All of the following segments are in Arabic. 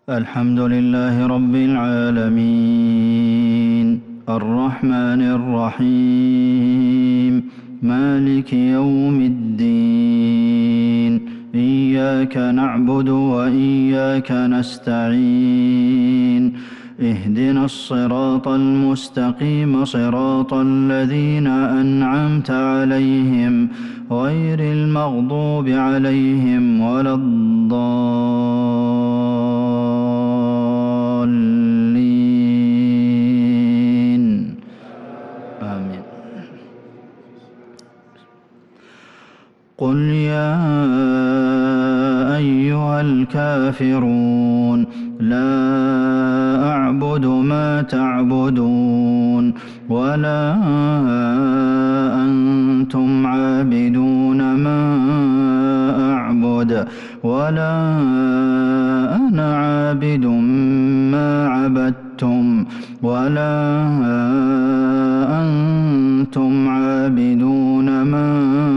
الحمد لله رب العالمين الرحمن الرحيم مالك يوم الدين إياك نعبد وإياك نستعين اهدنا الصراط المستقيم صراط الذين أنعمت عليهم غير المغضوب عليهم ولا الضالين آمين. قل يا أيها الكافرون لا أعبد ما تعبدون ولا أنتم عابدون ما أعبد ولا أنا عابد ما عبدتم ولا أنتم عابدون ما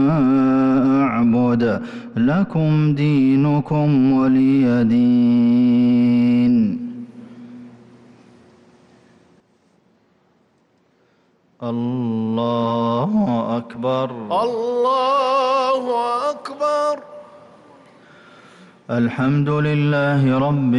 أعبد لكم دينكم ولي دين. الله أكبر الله أكبر. الحمد لله رب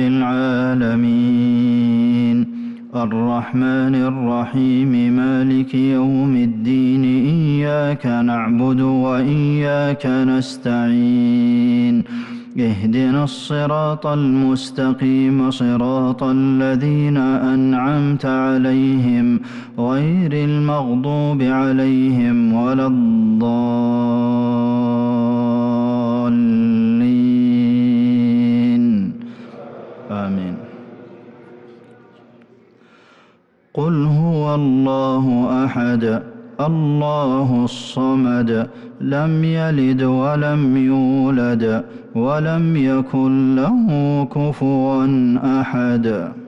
العالمين الرحمن الرحيم مالك يوم الدين إياك نعبد وإياك نستعين اهدنا الصراط المستقيم صراط الذين أنعمت عليهم غير المغضوب عليهم ولا الضالين آمين. قل هو الله أحد الله الصمد لم يلد ولم يولد ولم يكن له كفوا أحد.